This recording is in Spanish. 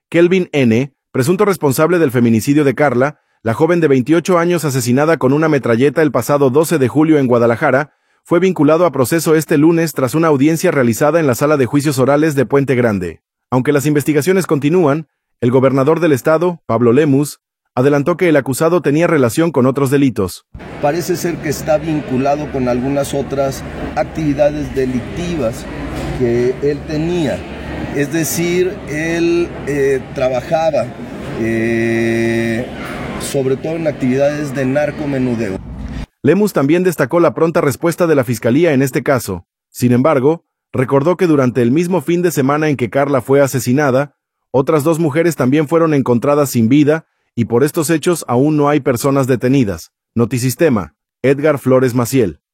Kelvin N., presunto responsable del feminicidio de Carla, la joven de 28 años asesinada con una metralleta el pasado 12 de julio en Guadalajara, fue vinculado a proceso este lunes tras una audiencia realizada en la Sala de Juicios Orales de Puente Grande. Aunque las investigaciones continúan, el gobernador del estado, Pablo Lemus, adelantó que el acusado tenía relación con otros delitos. Parece ser que está vinculado con algunas otras actividades delictivas que él tenía. Es decir, él trabajaba sobre todo en actividades de narcomenudeo. Lemus también destacó la pronta respuesta de la Fiscalía en este caso. Sin embargo, recordó que durante el mismo fin de semana en que Carla fue asesinada, otras 2 mujeres también fueron encontradas sin vida y por estos hechos aún no hay personas detenidas. Notisistema, Edgar Flores Maciel.